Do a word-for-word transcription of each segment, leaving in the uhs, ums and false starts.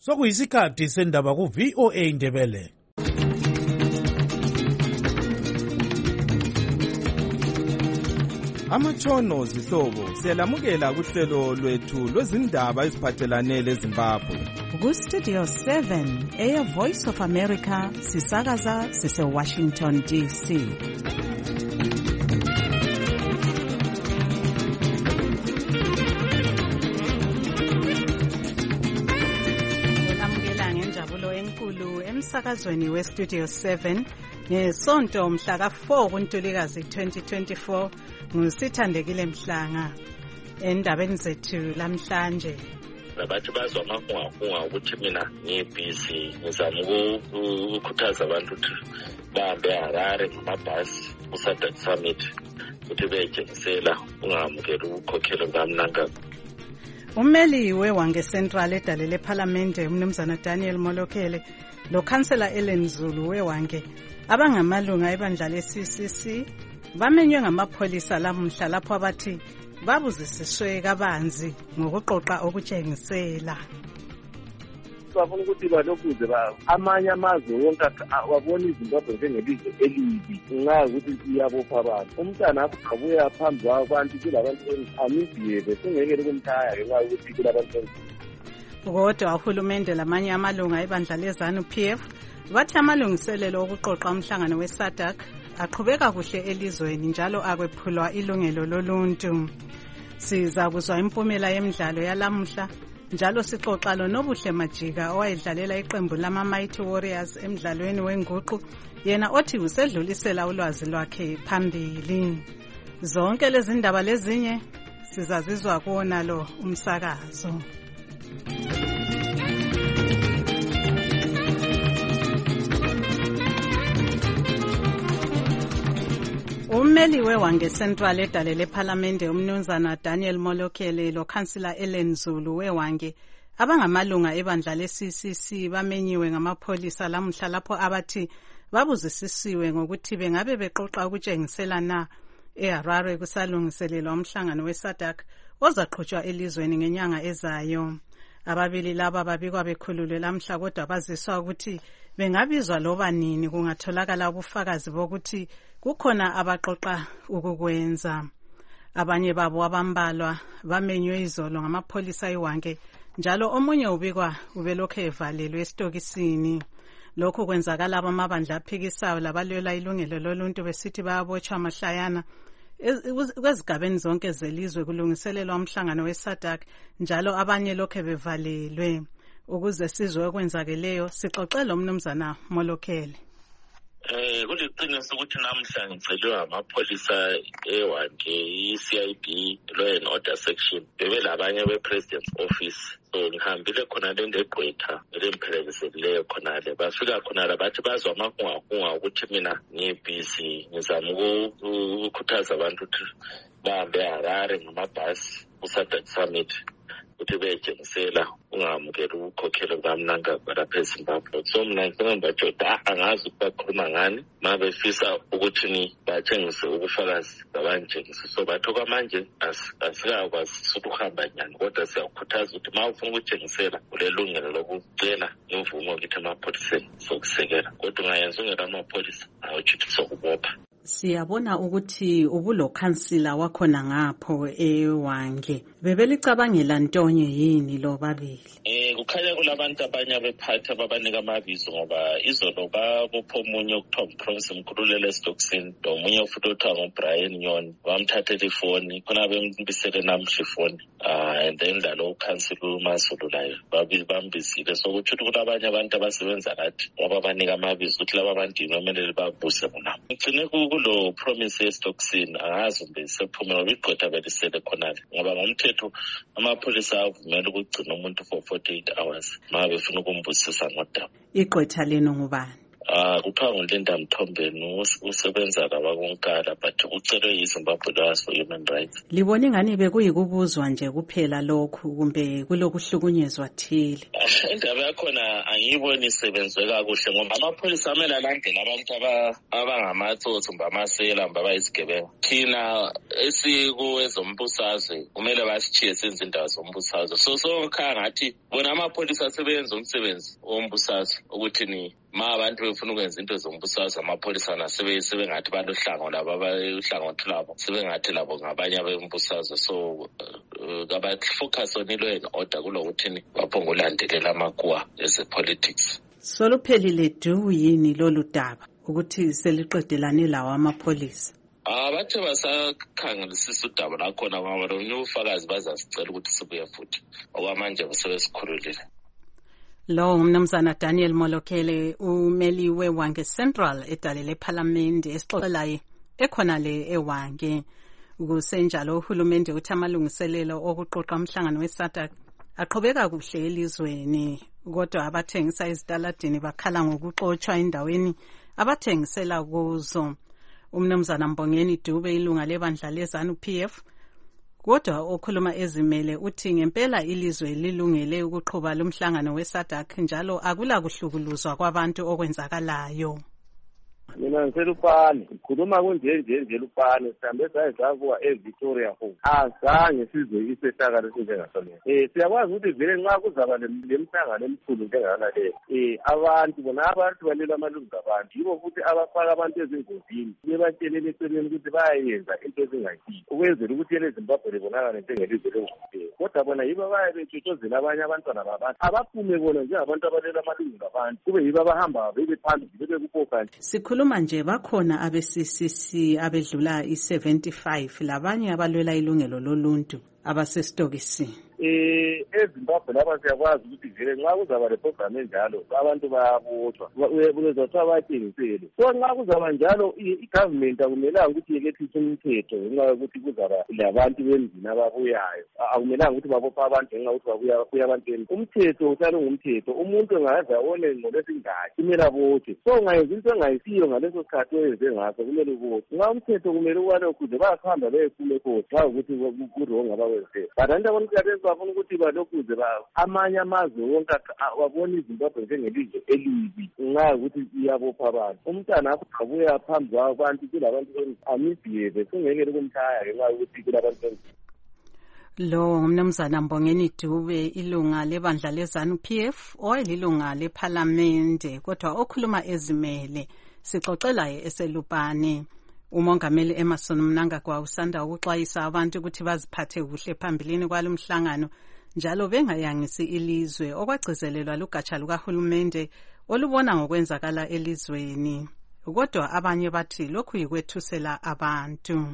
Sokuyisikhathi sendaba ku V O A Indebele. Amatshono zihlobo siyalamukela kuhlelo lwethu lwezindaba eziphathelane leZimbabwe. Ku Studio seven, Air Voice of America, sisakaza sise Washington D C. Ulamukela ngenjabulo enkulu emsakazweni we Studio seven ngesonto mhla ka four kuNtulikazi twenty twenty-four. Ngusithandekile Mhlanga endabeni zethu lamhlanje. Labathi bazwa amahunga ukuthi mina ngibhizi ngizama ukukhuthaza abantu ukuthi bahambe eHarare ngamabhasi ku-SADC Summit ukuthi bejengisela ungamukela ukukhokhela kukamnanga. Ummeli weWange Central edalele eParliamente uMnumzana Daniel Molokele lo Councillor Ellen Zulu weWange abangamalunga ebandla le-C C C bamenywe ngamapholisa lamuhla lapho abathi babuzisiswe kabanzi ngokuqoqa okutshengisela. Bafuna ukuthi balokuze amanye amazwe wonke wabona iZimbabwe njengelizwe elibi nxa ukuthi siyabopha abantu. Umntana akuqhabuya phambi kwabantu kulabantu amibhiyele sengeke kumthaya ngenxa yokuthi kulabantu. Kodwa uhulumende lamanye amalunga ebandla leZANU P F bathi amalungiselelo okuqoqa umhlangano we-SADC aqhubeka kuhle elizweni njalo akwephulwa ilungelo loluntu. Siza kuzwa impumela yemidlalo yalamuhla njalo sixoxa lo Nobuhle Majika owayedlalela iqembu lama Mighty Warriors emidlalweni wenguqu yena othi usedlulisela ulwazi lwakhe phambili. Zonke lezi ndaba lezinye sizazizwa kuona lo umsakazo. Ummeli weWange Central edalele eParliamente uMnumzana Daniel Molokele lo Councillor Ellen Zulu weWange abangamalunga ebandla le-C C C bamenyiwe ngamapholisa lamuhla lapho abathi babuzisisiwe ngokuthi bengabe beqoqa ukutshengisela na eHarare kusalungiselelwa umhlangano we-SADC ozaqhutshwa elizweni ngenyanga ezayo. Ababili laba babikwa bekhululwe lamhla kodwa baziswa ukuthi bengabizwa loba nini kungatholakala ubufakazi bokuthi kukhona abaqoqa ukukwenza. Abanye babo abambalwa bamenywe izolo ngamapholisa eWange njalo omunye ubikwa ubelokhu evalelwe esitokisini. Lokhu kwenzakala abamabandla aphikisayo labalwela ilungelo loluntu besithi bayabotshwa amahlayana kwezigabeni zonke zelizwe kulungiselelwa umhlangano we-SADC njalo abanye lokho bevalelwe. Ukuze sizwe okwenzakeleyo sixoxe lo Mnumzana Molokele. Eh kuliqiniso ukuthi namhla ngicelwe amapholisa eWange i-C I B Law and Order Section bebelabanye be-President's Office. So ngihambile khona le ndeGqwetha elemphelelisekileyo khona le bafika khona la bathi bazwa amahunga ukuthi mina ngibhizi ngizama ukukhuthaza abantu ukuthi bahambe eHarare ngamabhasi ku-SADC Summit ukuthi bejengisela ungamukela ukukhokhela kukamnanga lapha eZimbabwe. So mina ngicabanga ukuthi angazi ukukhuluma ngani mabefisa ukuthi ni batshengise ubufakazi babanjengise. So batho kwamanje asikakwazi ukuhamba nyani kodwa siyakhuthaza ukuthi mawufuna ukujengisela kulelungelo lokucela imvumo ukuthi amapholiseni sokusekela kodwa ungayenza ungela amapholisa awuchithi sokubopha. Siyabona ukuthi ubulo councillor wakhona ngapho eWange bebelicabangela ntonye yini lo babili. Eh kukhanya kulabantu abanye abephatha ababanika amabizo ngoba izolo babopha omunye okuthiwa uProvince Mkhululelo eStokisini nomunye futhi othiwa ngoBrian Nyoni bamthathela ifoni khona bembisele namhla ifoni ah and then lalo uCouncillor uMasulu layo babili bambizile so kuthi kulabanye abantu abasebenza lathi ngoba banika amabizo ukuthi laba bantu inomelele babuse bona. Ngicine kulo promise eStokisini angazi umbe sephumela ubiqotha belisele khonale ngoba ngomthetho amapholisa avumela ukugcina umuntu for forty-eight hours ma befuna ukumbusisa ngodaba. Iqotha leno ngubani? Ah, kuthiwa nguLinda Mthombeni usebenza labakonkala but ucelwe yiZimbabwe Lawyers for Human Rights. Libona ingani bekuyikubuzwa nje kuphela lokhu kumbe kulokuhlukunyezwa thile? Indaba yakhona angiyiboni isebenzwe kakuhle ngoba amapholisa amele alandele abantu abangamatsotsi kumbe amasela kumbe abayisigebengu. Thina esikuwezombusazwe kumele basitshiye senze indawo zombusazwe. So so khaya ngathi bona amapholisa asebenza umsebenzi wombusazwe ukuthi ni ma abantu befuna ukwenza into zombusazwe amapholisa nasebe sebengathi balohlango labo abayihlangothi labo sebengathi labo ngabanye abembusazwe. So aba focus on law and order kulokuthi ni baphonga ulandelela amakuwa ezepolitics. Soluphelile du yini lolu daba ukuthi seliqedelane lawo amapholisa? Abathe basakhangelisisa udaba lakhona ngoba lo ufakazi bazasicela ukuthi sibuye futhi okwamanje besebesikhululile. Lo ngumnumzana Daniel Molokele umeli weWange Central edalele Parliament esixoxelayo ekhona le eWange. Ukusenjalo uhulumende uthi amalungiselelo okuqoqa umhlangano weSADC aqhubeka kuhle elizweni kodwa abathengisa izitaladini bakhala ngokuxoxwa endaweni abathengisela kuzo. Umnumzana Mbongeni Dube ilunga lebandla leZANU P F kodwa okhuluma ezimele uthi ngempela ilizwe lilungele ukuqhuba lumhlangano weSADC njalo akula kuhlukuluzwa kwabantu okwenzakalayo. Mina ngiselupane ngikhuluma kunje nje nje lupane sihambe sayizakuwa eVictoria Hall azange sizwe isehlakalo esinjengasona. Eh siyakwazi ukuthi vele nxa kuzaba lemhlangano emkhulu njengana le eh abantu bona abantu balela amalungu abantu yibo futhi abafaka abantu ezingozini bebatshelele eceleni ukuthi bayayenza into ezingayiyo ukwenzela ukuthi leZimbabwe libonakala njengelizwe lokuphila. Kodwa bona yibo baye betshotshozela abanye abantwana babantu abaphume bona njengabantu abalela amalungu abantu kube yibo abahamba bebe phambili bebe kupoka. Sikhuluma nje bakhona abe-C C C abedlula i-seventy-five labanye abalwela ilungelo loluntu abasestokisini. Eh eZimbabwe lapha siyakwazi ukuthi vele nxa kuzaba le program enjalo abantu bayabotshwa uyezathiwa batshengisele. So nxa kuzaba njalo i-government akumelanga ukuthi yekethise umthetho ngenxa yokuthi kuzaba labantu bemzini ababuyayo. Akumelanga ukuthi babophe abantu ngenxa yokuthi babuya babuya abantu bemzini. Umthetho uhlala ngumthetho umuntu engaza one ngqondo esingaki kumele abotshwe. So ngayenza into engayisiyo ngaleso sikhathi oyenze ngaso kumele ubotshwe. Nxa umthetho kumele uwalokhuze bayahamba beyephume khona nxa ukuthi kurongo abakwenze. But abantu abonke bafuna ukuthi balokhuze amanye amazwe wonke wabona iZimbabwe njengelizwe elibi nxa ukuthi iyabopha abantu. Umntana akubuya phambi kwabantu kulabantu amibhiyeve singeke kumthaya ngenxa yokuthi kulabantu. Lo ngumnumzana Mbongeni Dube ilunga lebandla leZANU P F oyilunga leParliament kodwa okhuluma ezimele sixoxelayo eselupane. Umongameli Emerson Mnangagwa usanda ukuxwayisa abantu ukuthi baziphathe kuhle phambilini kwalomhlangano njalo bengayangisi ilizwe okwagcizelelwa lugatsha lukahulumende olubona ngokwenzakala elizweni. Kodwa abanye bathi lokhu yikwethusela abantu.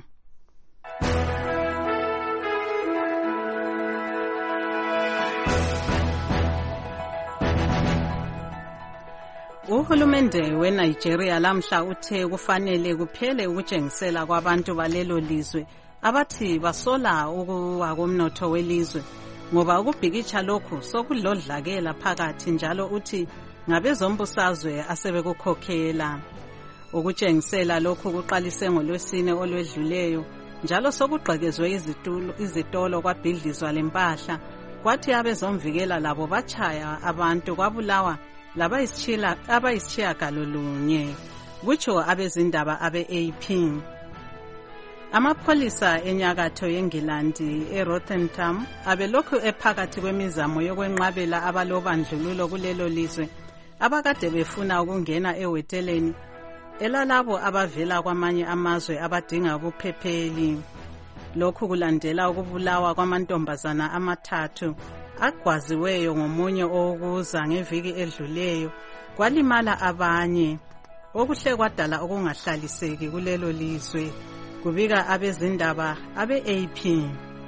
Uhulumende weNigeria lamhla uthe kufanele kuphele ukutshengisela kwabantu balelo lizwe abathi basola ukuwa komnotho welizwe ngoba ukubhikitsha lokhu sokulodlakela phakathi njalo uthi ngabezombusazwe asebekukhokhela. Ukutshengisela lokhu kuqalise ngolwesine olwedluleyo njalo sokugqekezwe izitolo izitolo kwabhidlizwa lempahla kwathi abezomvikela labo bachaya abantu kwabulawa laba isitshila abayisitshiya galolunye kutsho abezindaba abe-A P. Amapholisa enyakatho yeNgilandi eRotherham abelokhu ephakathi kwemizamo yokwenqabela abalobandlululo kulelo lizwe abakade befuna ukungena eweteleni elalabo abavela kwamanye amazwe abadinga ubuphepheli. Lokhu kulandela ukubulawa kwamantombazana amathathu agwaziweyo ngomunye okuza ngeviki edluleyo kwalimala abanye okuhle kwadala okungahlaliseki kulelo lizwe kubika abezindaba abe-A P.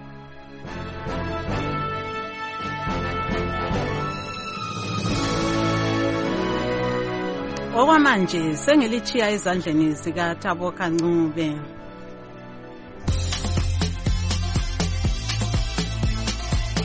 Okwamanje sengilichiya ezandleni zikaThabo Kancube.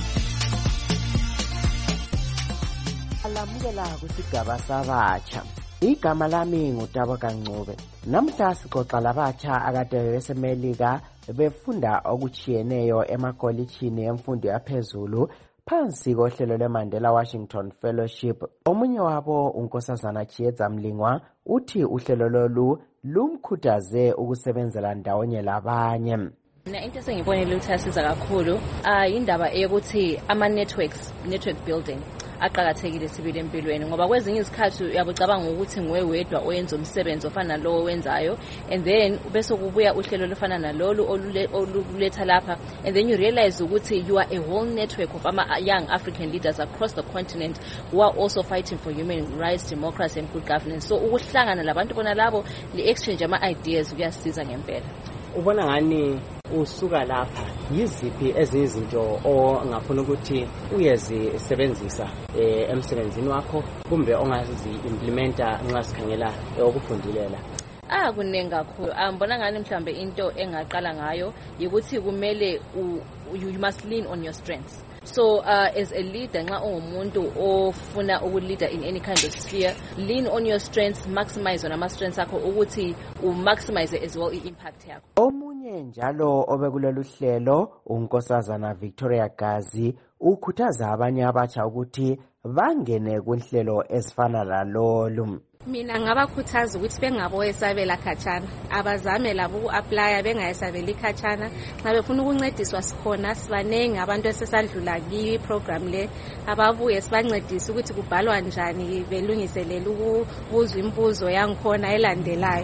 Alamukela kusigaba sabatsha Igama lami ngutabo kancube. Namhla sixoxa labatsha akade besemelika befunda okuchiyeneyo emakolitshini emfundo yaphezulu phansi kohlelo lweMandela Washington Fellowship. Omunye wabo unkosazana Chiyeza Mlingwa uthi uhlelo lolu lumkhuthaze ukusebenzela ndawonye labanye. Na into sengibonile ukuthi asiza kakhulu ah indaba eyokuthi ama networks network building aqhakathekile sibili empilweni ngoba kwezinye izikhathi uyabocabanga ukuthi ngwe wedwa oyenza umsebenzi ofana nalowo wenzayo and then bese kubuya uhlelo lofana nalolu oluletha lapha and then you realize ukuthi you are a whole network of ama young African leaders across the continent who are also fighting for human rights, democracy and good governance. So ukuhlangana labantu bona labo le exchange ama ideas kuyasiza ngempela. Ubona ngani usuka lapha yiziphi ezinye izinto ongafuna ukuthi uyezisebenzisa emsebenzini wakho kumbe ongazi implementa nxa sikhangela okufundilela? Ah kunengi kakhulu. Ambona ngani mhlambe into engaqala ngayo ukuthi kumele you must lean on your strengths. So uh, as a leader nxa ungumuntu ofuna ukuleader in any kind of sphere, lean on your strengths, maximize on ama strengths akho ukuthi u maximize as well impact yakho. Omunye njalo obekulolu hlelo unkosazana Victoria Gazi ukhuthaza abanye abatsha ukuthi bangene kunhlelo ezifana lalolu. Mina ngabakhuthaza ukuthi bengaboyesabela khatshana, abazame labo uapply bengayesabela ikhatshana. Nxa befuna ukuncediswa sikhona sibanengi abantu esesadlula ki program le ababuye sibancedise ukuthi kubhalwa njani belungiselela ukubuzwa imbuzo yangikhona elandelayo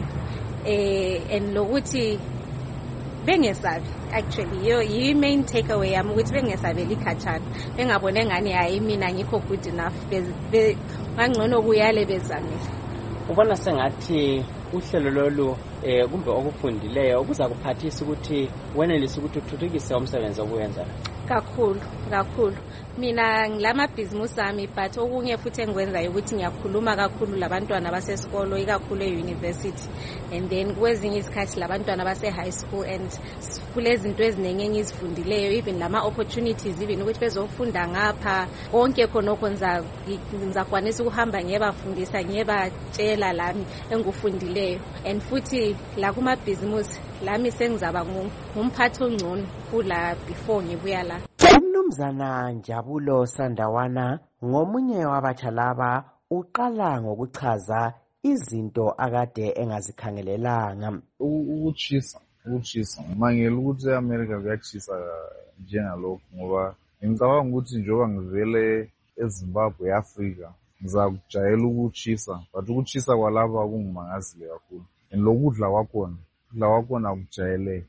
eh and lokuthi bengesabi actually yo yi main takeaway yami ukuthi bengesabela ikhatshana bengabone ngani hayi mina ngikho good enough bangcono kuyale bezamile. Ubona sengathi uhlelo lolu eh kumbe okufundileyo ukuza kuphathisa ukuthi wenelise ukuthi uthuthukise umsebenzi obuyenza kakhulu kakhulu. Mina ngilama business ami but okunye futhi engikwenzayo ukuthi ngiyakhuluma kakhulu labantwana basesikolo ikakhulu e-university and then kwezinye isikhathi labantwana base high school and kulezinto ezinenge engizifundileyo even lama opportunities even ukuthi bezofunda ngapha konke khonokho nza ngizakwanisa ukuhamba ngiyebafundisa ngiyebatshela lami engikufundileyo and futhi la kuma business lami sengizaba ngumphathi ongcono kula before ngibuya la. Umnumzana Njabulo Sandawana ngomunye wabatsha laba uqala ngokuchaza izinto akade engazikhangelelanga. Ukuchisa ukuchisa mangela ukuthi eAmerica kuyachisa njengalokho ngoba ngicabanga ukuthi njengoba ngivele eZimbabwe eAfrika ngizakujayela ukuchisa but ukuchisa kwalapha kungimangazile kakhulu lokudla kwakhona ukudla kwakhona akujayeleke.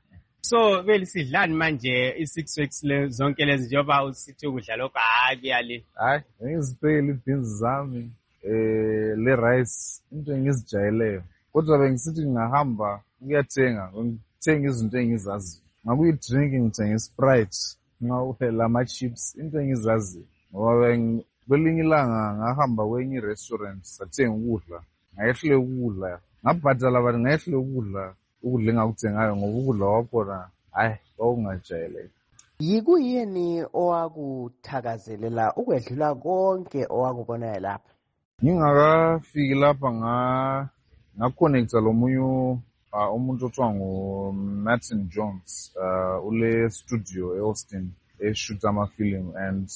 So belisidlani manje i-six weeks le zonke lezi njengoba usithi ukudla lokho hayi yali hayi ngiziphekela ibeans zami eh le rice into engizijayeleyo kodwa bengisithi ngingahamba ngiyathenga ngithenga izinto engizazi ngakuyi drink ngithenga Sprite ngawuphela ama chips into engizazi ngoba kwelinye ilanga ngahamba kwenye restaurant sathenga ukudla ngayehle ukudla ngabhadala abantu ngayehle ukudla ukudla engakuthengayo ngoba ukudla wakhona hayi kwakungajayeleki. Yikuyini owakuthakazelela ukwedlula konke owakubona lapha? Ngingakafiki lapha nga ngaconnecta lomunye umuntu othiwa ngo Martin Jones uh ule studio eAustin eshoot ama film and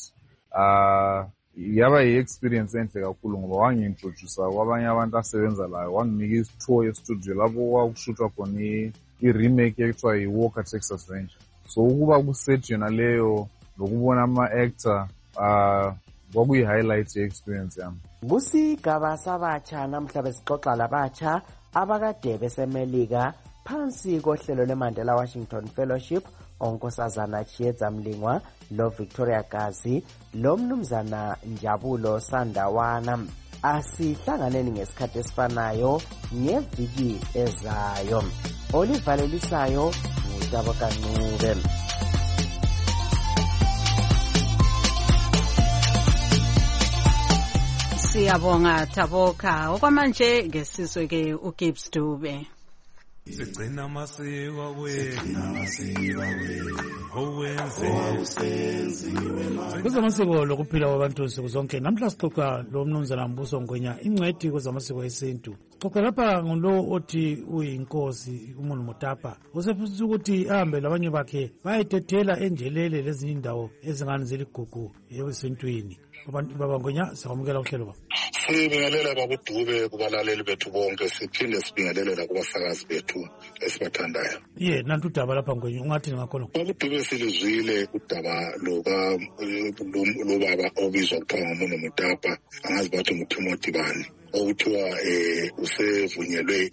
uh yaba yi-experience enhle kakhulu ngoba wangi-introduce kwabanye abantu asebenza layo wanginika isitour ye-studio lapho kwakushuthwa khona i-remake ekuthiwa yi-Walker Texas Ranger. So ukuba kuset yona leyo lokubona ama-actor uh kwakuyi-highlight ye-experience yami. Kusigaba sabatsha namhla besixoxa labatsha abakade besemelika phansi kohlelo lweMandela Washington Fellowship onkosazana Chiyeza Mlingwa lo Victoria Gazi lo mnumzana Njabulo Sandawana. Asihlanganeni ngesikhathi esifanayo ngeviki ezayo. Olivalelisayo ngutabo kancube. Siyabonga Taboka. Okwamanje ngesizwe ke uGibbs Dube. sigcina amasiko wethu owenziwe kwezamasiko lokuphila kwabantu nsuku zonke. Namhla sixoxa lo mnumzana Mbuso Ngwenya, ingcwethi kwezamasiko esintu. Sixoxa lapha ngulo othi uyinkosi uMunu Mutapa, usefisa ukuthi ahambe labanye bakhe bayetethela enjelele lezinye indawo ezingane zeligugu esintwini. Baba Ngwenya, sikwamukela uhlelo baba. Sibingelela babudube kubalaleli bethu bonke, siphinde sibingelela kubasakazi bethu esibathandayo. Ye nantu udaba lapha Ngwenya, ungathi ngakhona babudube silizwile udaba loka lo baba obizwa kuthiwa nguMunu Mutapa, angazi bathi nguTimothy bani, okuthiwa eh usevunyelwe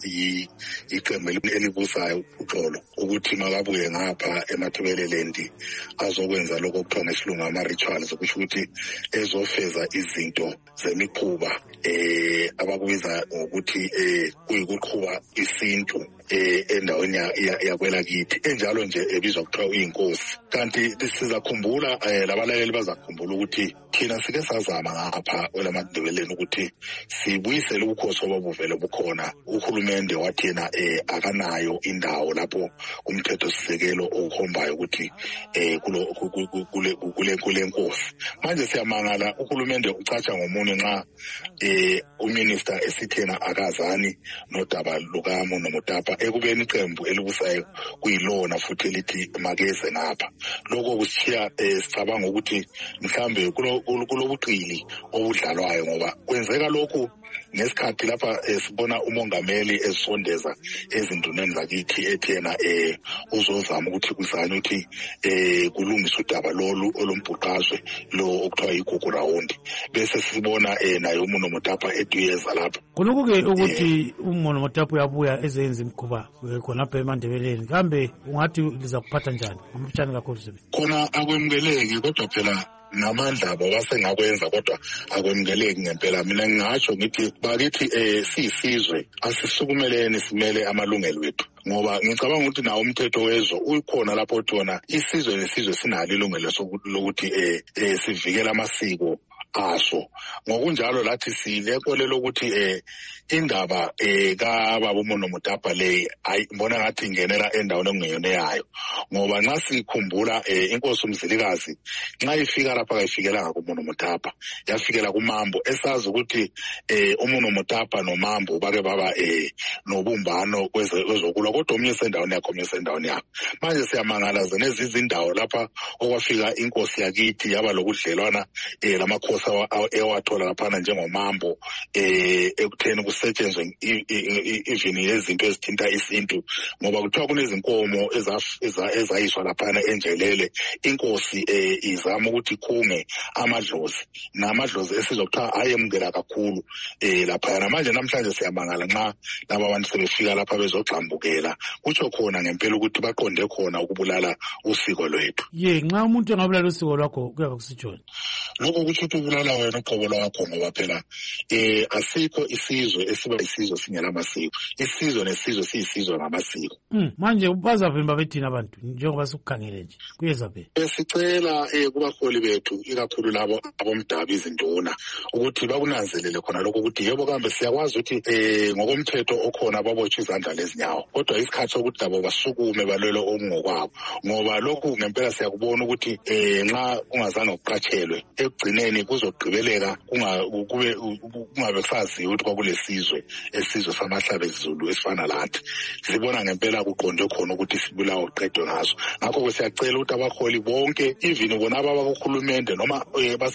iqembu elibusayo uxolo ukuthi makabuye ngapha eMathebeleland azokwenza lokho okuthiwa ngesilungu ama-rituals, okusho ukuthi ezofeza izinto zemikhuba eh abakubiza ngokuthi eh kuyikuqhuba isintu eh endaweni yakwela kithi enjalo nje ebizwa kuthiwa uyinkosi. Kanti sizakhumbula labalaleli bazakhumbula ukuthi thina sike sazama ngapha kwelaMathebeleland ukuthi sibuyisele ubukhosi obabuvele bukhona. Uhulumende wathi yena eh akanayo indawo lapho umthetho sisekelo okhombayo ukuthi eh kulo kule kule kule nkosi. Manje siyamangala uhulumende ucatsha ngomunye nxa eh uminister esithena akazani nodaba lukaMunu Mutapa ekubeni iqembu elibusayo kuyilona futhi elithi makeze ngapha. Lokho kushiya sicabanga ukuthi mhlambe kulobuqili obudlalwayo, ngoba kwenzeka lokhu ngesikhathi lapha sibona umongameli esondeza ezinduneni zakithi ethena eh uzozama ukuthi kuzanywe ukuthi eh kulungiswe udaba lolu olumbhuqazwe lo okuthiwa igugu round, bese sibona eh naye uMunu Mutapa etuyeza lapha. Kuloko-ke ukuthi uMunu Mutapa uyabuya ezenza imikhuba khonapha eMandebeleni, kambe ungathi liza kuphatha njani amafitshane kakhulu sibe khona akwemukeleki, kodwa phela namandla abo basengakwenza kodwa akwemukeleki ngempela. Mina ngingatsho ngithi bakithi eh siyisizwe asisukumeleni simele amalungelo wethu, ngoba ngicabanga ukuthi nawo umthetho wezwe ukhona lapho thona isizwe nesizwe sinalo ilungelo lokuthi eh sivikele amasiko aso. Ngokunjalo lathi silekolelo ukuthi eh indaba eh kababa uMunu Mutapa le ayibona ngathi ingenela endaweni engeyona yayo, ngoba nxa sikhumbula eh inkosi uMzilikazi nxa ifika lapha kayifikela kuMunu Mutapa, yafikela kuMambo, esazi ukuthi eh uMunu Mutapa noMambo bake baba eh nobumbano kwezokulwa, kodwa omnye sendaweni yakho omnye sendaweni yakho. Manje siyamangala zenezizindawo lapha okwafika inkosi yakithi yaba lokudlelwana eh lamakhosi ewathola laphana njengoMambo eh ekutheni kusetshenzwe even yezinto ezithinta isintu, ngoba kuthiwa kunezinkomo ezayiswa laphana enjelele. Inkosi eh izama ukuthi khunge amadlozi, namadlozi esizokuthiwa ayemukela kakhulu eh lapha. Manje namhlanje siyamangala nxa laba abantu sebefika lapha bezogxambukela, kutsho khona ngempela ukuthi baqonde khona ukubulala usiko lwethu. Ye nxa umuntu engabulala usiko lwakho kuyaba kusitshona lokho kuthi ukubulala wena uqobo lwakho, ngoba phela eh asikho isizwe esiba isizwe singela amasiko. Isizwe nesizwe siyisizwe ngamasiko. Mm, manje bazavimba bethina abantu njengoba sikukhangele nje kuyeza phela. Esicela eh kubaholi bethu ikakhulu labo abomdabi izinduna ukuthi bakunanzelele khona lokho ukuthi yebo kambe siyakwazi ukuthi eh ngokomthetho okhona babotshwe izandla lezinyawo, kodwa isikhathi sokuthi labo basukume balwele okungokwabo, ngoba lokhu ngempela siyakubona ukuthi eh nxa ungazange uqatshelwe ekugcineni kuzogqibeleka kube kungabe kusaziwa ukuthi kwakulesizwe esizwe samahlaba ezulu esifana lathi. Sibona ngempela kuqonde khona ukuthi sibulawa uqedwe ngaso. Ngakho siyacela ukuthi abaholi bonke even bona abakuhulumende noma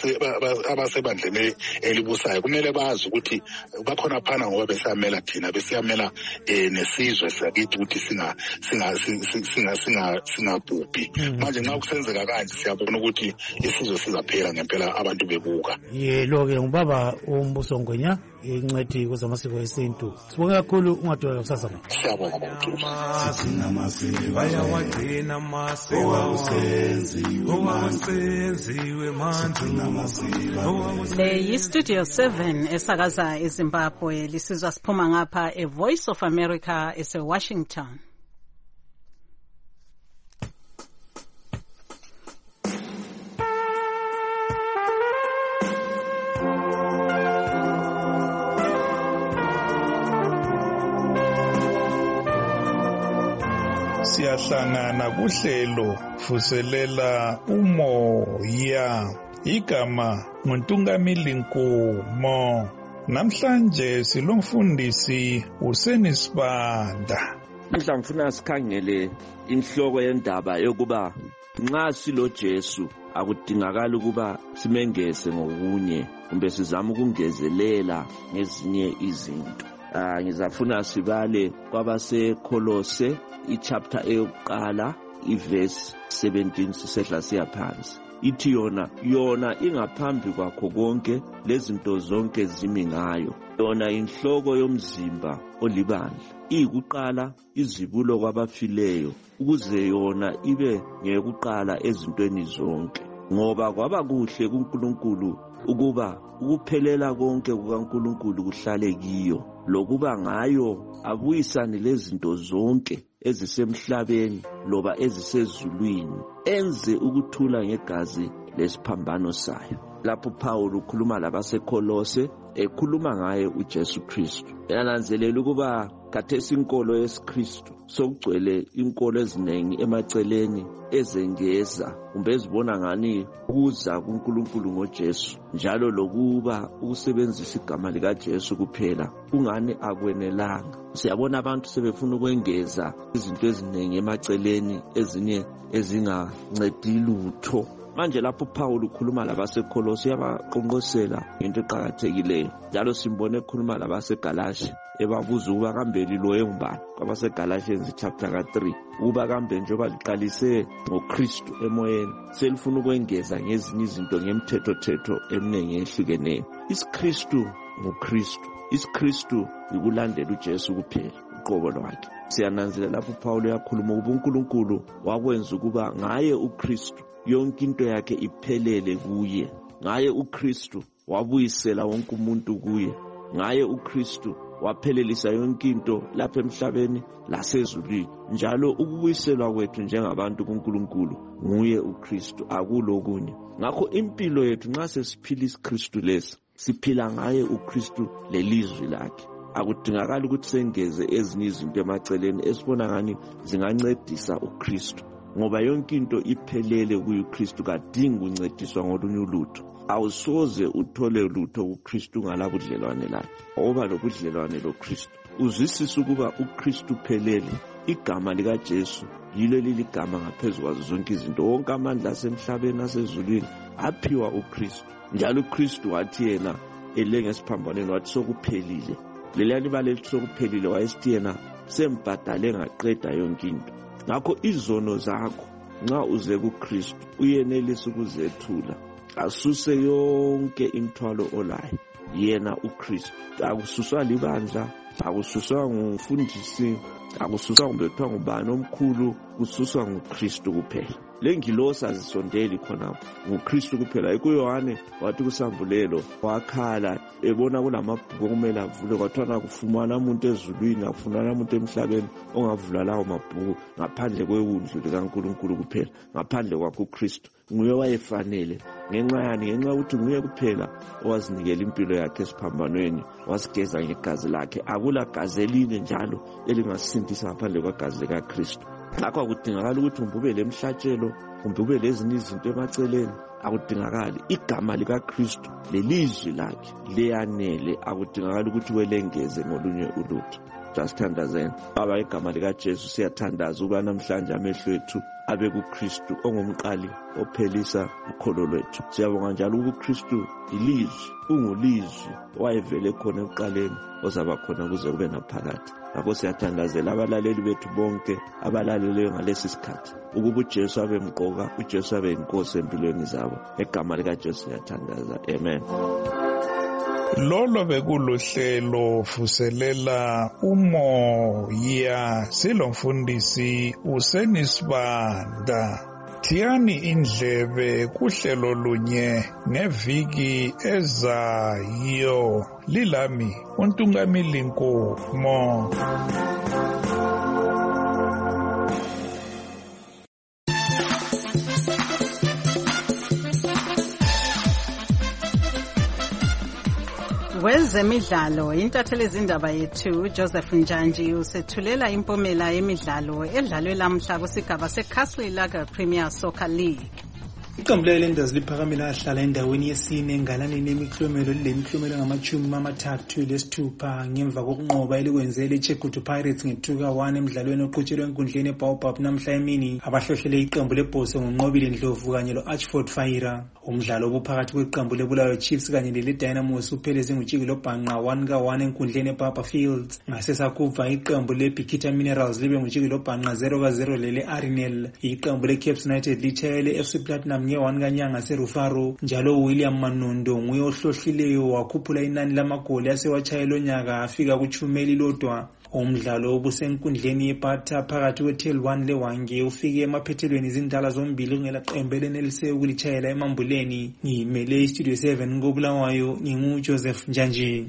abasebandleni elibusayo kumele bazi ukuthi bakhona phana, ngoba besiyamela thina besiyamela eh nesizwe sakithi ukuthi singa singa singa singa singabhubhi. Manje nxa kusenzeka kanje siyabona ukuthi isizwe sizaphela ngempela abantu bebuka. Ye lo-ke ngubaba uMbuso Ngwenya, ingcwethi kwezamasiko esintu. Sibonge kakhulu, ungadwela kusasa manje. Siyabonga bantu. bayawagcina amasiko owawenziwe manje. Le yi-Studio seven esakaza eZimbabwe, lisizwa siphuma ngapha e-Voice of America ese-Washington. siyahlangana kuhlelo vuselela umoya. Igama nguNtungamili Nkomo. Namhlanje silomfundisi uSeni Sibanda. Mhla ngifuna sikhangele inhloko yendaba yokuba nxa silo Jesu akudingakala ukuba simengeze ngokunye kumbe sizama ukungezelela ngezinye izinto. Ah ngizafuna sibale kwabase Kolose ichapter eyokuqala iverse seventeen sisehla siyaphansi. Ithi yona yona ingaphambi kwakho konke lezinto zonke zimi ngayo. Yona inhloko yomzimba olibandla. Ikuqala izibulo kwabafileyo ukuze yona ibe ngekuqala ezintweni zonke. Ngoba kwaba kuhle kuNkulunkulu ukuba ukuphelela konke kukaNkulunkulu kuhlale kiyo lokuba ngayo abuyisane lezinto zonke ezisemhlabeni loba ezisezulwini enze ukuthula ngegazi lesiphambano sayo. Lapho Paul ukhuluma labaseKolose ekhuluma ngaye uJesu Kristu. Yananzelela ukuba khathesi inkolo yesiKristu sokugcwele inkolo ezinengi emaceleni ezengeza kumbe ezibona ngani ukuza kuNkulunkulu ngoJesu njalo lokuba ukusebenzisa igama lika Jesu kuphela kungani akwenelanga. Siyabona abantu sebefuna ukwengeza izinto ezinengi emaceleni ezinye ezingancedi lutho. Manje lapho Paul ukhuluma labaseKolose uyabaqonqosela into eqhakathekileyo. Njalo simbone ekhuluma labaseGalatia ebabuza ukuba kambe lilo engubani. KwabaseGalatians chapter three uba kambe njengoba liqalise ngoKristu emoyeni selifuna ukwengeza ngezinye izinto ngemthetho thetho eminengi ehlukeneyo. IsiKristu nguKristu. IsiKristu ukulandela uJesu kuphela uqobo lwakhe. Siyananzelela lapho Paul uyakhuluma ukuba uNkulunkulu wakwenza ukuba ngaye uKristu yonke into yakhe iphelele kuye. Ngaye uKristu wabuyisela wonke umuntu kuye. Ngaye uKristu waphelelisa yonke into lapha emhlabeni lasezulwini. Njalo ukubuyiselwa kwethu njengabantu kuNkulunkulu nguye uKristu akulokunye. Ngakho impilo yethu nxa sesiphila isikristu lesi siphila ngaye uKristu lelizwi lakhe. Akudingakala ukuthi sengeze ezinye izinto emaceleni esibona ngani zingancedisa uKristu. Ngoba yonke into iphelele kuYiKristu kadingi uncediswa ngolunye ulutho. Awusoze uthole lutho kuKristu ngalabudlelwane lakhe. Oba lobudlelwane loKristu uzwisisa ukuba uKristu phelele. Igama lika Jesu yilo liligama ngaphezulu kwazo zonke izinto. Wonke amandla asemhlabeni asezulwini aphiwa uKristu. Njalo uKristu wathi yena elengesiphambano wathi sokuphelile. Leliyani baleli sokuphelile wayesithi yena sembhadale ngaqeda yonke into. Ngakho izono zakho nxa uze kuKristu uyenelisa ukuzethula. Asuse yonke imthwalo olayo yena uKristu. Akususwa libandla, akususwa ngumfundisi, akususwa ngumbethwa ngubani omkhulu, kususwa nguKristu kuphela. Lengilosi azisondeli khonapho nguKristu kuphela. IkuYohane wathi kusambulelo wakhala ebona kulamabhuku okumele avule kwathana kufumana umuntu ezulwini akufumana umuntu emhlabeni ongavula lawo mabhuku ngaphandle kwewundlu likaNkulunkulu kuphela, ngaphandle kwakho uKristu. Nguye wayefanele ngenxa yani ngenxa ukuthi nguye kuphela owazinikela impilo yakhe esiphambanweni wasigeza ngegazi lakhe. Akula gazi elinye njalo elingasindisa ngaphandle kwagazi likaKristu. Ngakho akudingakala ukuthi ube lemhlatshelo kumbe ube lezinye izinto emaceleni. Akudingakali. Igama likaKristu lelizwi lakhe liyanele. Akudingakala ukuthi welengeze ngolunye ulutho. Just thandazeni baba igama likaJesu siyathandaza ukuba namhlanje amehlo ethu abe kuKristu ongumqali ophelisa ukholo lwethu. Siyabonga njalo uKristu ilizwi, ungulizwi wayevele khona ekuqaleni ozaba khona kuze kube naphakade. Ngakho siyathandazela abalaleli bethu bonke abalaleleyo ngalesi sikhathi ukuba uJesu abe mqoka, uJesu abe inkosi empilweni zabo. Egama likaJesu siyathandaza. Amen. Lolo bekuluhlelo vuselela umoya silomfundisi uSeni Sibanda. Thiyani indlebe kuhlelo lunye ngeviki ezayo. Lilami uNtungamili Nkomo. Wezemidlalo intatheli izindaba yethu Joseph Njanji usethulela impumela yemidlalo edlalwe lamhla kusigaba seCastle Lager Premier Soccer League. Iqembu le-Islanders liphakamile ahlala endaweni yesine engalaneni yemiklomelo lilemiklomelo ngamachumi amathathu lesithupha ngemva kokunqoba elikwenze le-Chegutu Pirates ngethuka one emidlalweni oqhutshelwe enkundleni eBaobab namhla emini. Abahlohlele iqembu lebhoso ngonqobile Ndlovu kanye lo-Archford Fire. Umdlalo obuphakathi kweqembu leBulawayo Chiefs kanye lele-Dynamos upheleze ngutshikilo bhanqa one ka one enkundleni eBarber Fields. Ngasesakuva iqembu le-Bikita Minerals libe ngutshikilo bhanqa zero ka zero lele-Arinel. Iqembu le-Caps United litshaya le-F C Platinum nge-one kanyanga serufaro. Njalo William Manondo nguye ohlohlileyo wakhuphula inani lamagoli asewatshayela lonyaka afika kuchumeli lodwa. Umdlalo obusenkundleni yepata phakathi kweTel one leWange ufike emaphethelweni izindala zombili kungela qembu elenelise ukulitshayela emambuleni. Ngimele iStudio seven ngobulawayo nginguJoseph Njanji.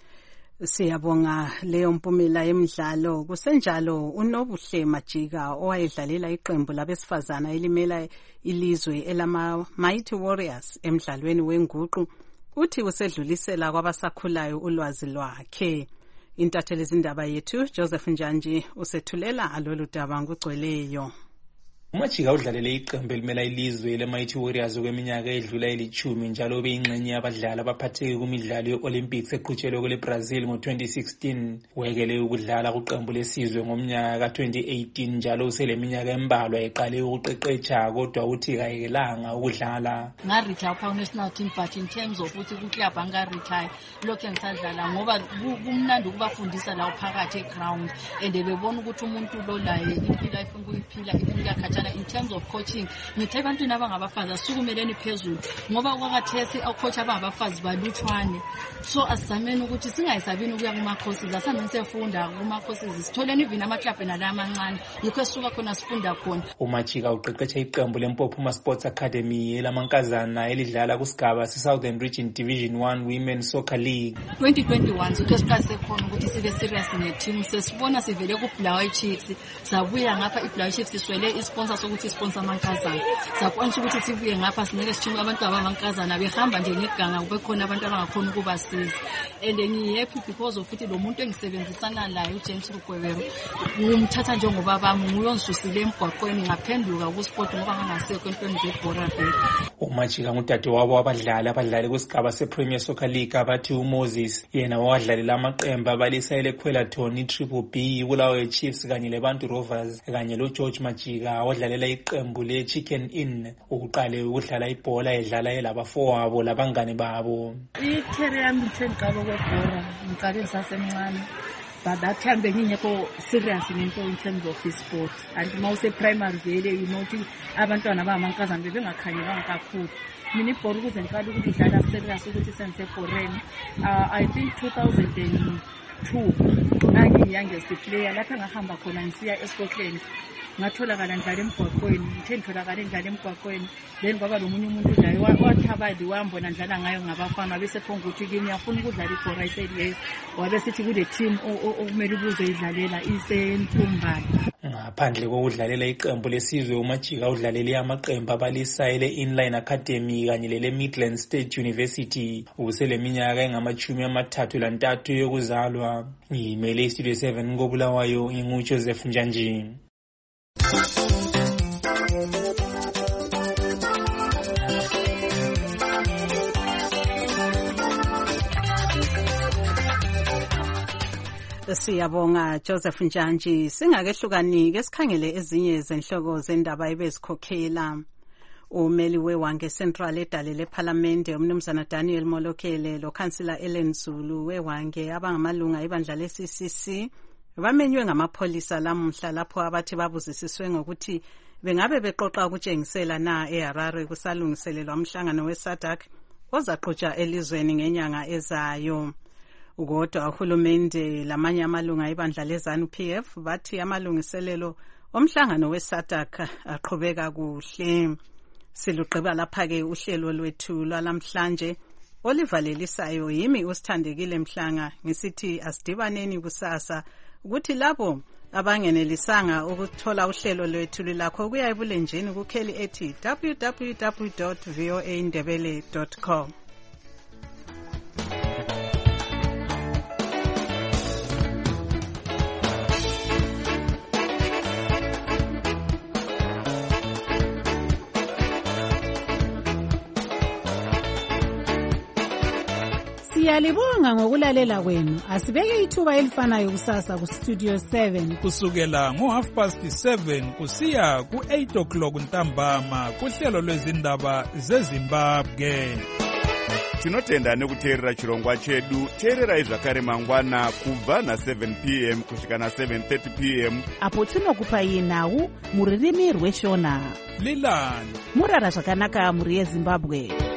Siyabonga leyo mpumela yemidlalo. Kusenjalo uNobuhle Majika owayedlalela iqembu labesifazana elimela ilizwe elama Mighty Warriors emidlalweni wenguqu uthi usedlulisela kwabasakhulayo ulwazi lwakhe. Intatheli izindaba yethu Joseph Njanji usethulela alolu daba ngugcweleyo. Umajika udlalele iqembu elimela ilizwe le-Mighty Warriors okweminyaka edlula elithumi njalo ube ingxenye yabadlali abaphatheke kumidlalo ye-Olympics eqhutshelwe kule Brazil ngo-twenty sixteen. Wekele ukudlala kuqembu lesizwe ngomnyaka ka-twenty eighteen njalo useleminyaka embalwa eqale ukuqeqetsha kodwa uthi kayekelanga ukudlala. Nga-retire phaa national team but in terms of ukuthi kuclub anga-retire lokhu engisadlala ngoba kumnandi ukubafundisa lawo phakathi e-ground and bebona ukuthi umuntu lo laye impilo ayifuna ukuyiphila impilo yakhe in terms of coaching. Ngithe abantwana abangabafazi asukumeleni phezulu ngoba kwakathesi coach abangabafazi baluthwane. So asizameni ukuthi singayisabini ukuya kuma courses asameni sefunda kuma courses sitholeni even amaclub nala amancane yikho sisuka khona sifunda khona. Umajika uqeqetsha iqembu leMpophuma Sports Academy elamankazana elidlala kusigaba se-Southern Region Division one Women Soccer League. twenty twenty-one sithe siqase khona ukuthi sibe serious ngeteam sesibona sivele kuBulawayo Chiefs sabuya ngapha iBulawayo Chiefs siswele isponsor sokuthi sponsor amankazana. Sakwanisa ukuthi sibuye ngapha sinike sithunga abantu abamankazana behamba nje ngeganga kube khona abantu abangakhona ukubasiza. And ngihappy because of ukuthi lo muntu engisebenzisana laye uJames Rugwebero umthatha njengoba bami nguyongisusile emgwaqweni ngaphenduka ku sport ngoba ngangasekho entweni zebhora phela. Umajika ngudade wabo abadlali abadlali kusigaba sePremier Soccer League abathi uMoses yena wadlalela amaqembu abalisa elekhwela Tony Triple B Bulawayo Chiefs kanye leBantu Rovers kanye loGeorge Majika wadlalela iqembu le-Chicken Inn. Ukuqale ukudlala ibhola edlala elabafowabo labangane babo. I-career yami ithenqaba kwebhola ngiqale ngisasemncane but that time bengingekho serious ngento in terms of sport and mawuse primary vele you know ukuthi abantwana abamankazana bebengakhanyelanga kakhulu. Mina ibhola ukuze ngiqale ukuthi idlala serious ukuthi senze foreign uh, I think two thousand two ngangiyi-youngest player lapha ngahamba khona ngisiya eScotland ngatholakala ngidlala emgwaqweni ngithe ngitholakala ngidlala emgwaqweni then kwaba lo munye umuntu laye wathabadi wambona ngidlala ngayo ngabafana bese phonga ukuthi kimi uyafuna ukudlala ibhola. I said yes. Wabe sithi kule team okumele ubuze idlalela iseNtumbane. Ngaphandle kokudlalela iqembu lesizwe uMajika udlalele amaqembu abalisa ele-Inline Academy kanye lele-Midland State University ubuseleminyaka engamachumi amathathu lantathu yokuzalwa. Ngimele iStudio seven ngobulawayo nginguJoseph Njanji. Siyabonga Joseph Njanji. Singakehlukani ke sikhangele ezinye zenhloko zendaba ebezikhokhela. Umeli weWange Central edale leParliamente umnumzana Daniel Molokele lo Councillor Ellen Zulu weWange abangamalunga ibandla le-C C C bamenywe ngamapholisa lamuhla lapho abathi babuzisiswe ngokuthi bengabe beqoqa ukutshengisela na eHarare kusalungiselelwa umhlangano weSADC ozaqhutshwa elizweni ngenyanga ezayo. Ukodwa uhulumende lamanye amalunga ibandla leZANU-P F bathi amalungiselelo omhlangano weSADC aqhubeka kuhle. Siluqhiba lapha ke uhlelo lwethu lwalamhlanje olivalelisayo yimi usithandekile Mhlanga ngisithi asidibaneni kusasa ukuthi labo abangenelisanga ukuthola uhlelo lwethu lakho kuya ebulenjini kukheli ethi w w w dot voa ndebele dot com. Siyalibonga ngokulalela kwenu. Asibeke ithuba elifanayo kusasa ku Studio seven kusukela ngo half past seven kusiya ku eight o'clock ntambama kuhlelo lwezindaba zeZimbabwe. Tinotenda nekuteerera chirongwa chedu. Teererai zvakare mangwana kubva na seven p m kusvika na seven thirty p m apo tinokupai nhau muririmi rweshona. Lilani murara zvakanaka muri yeZimbabwe.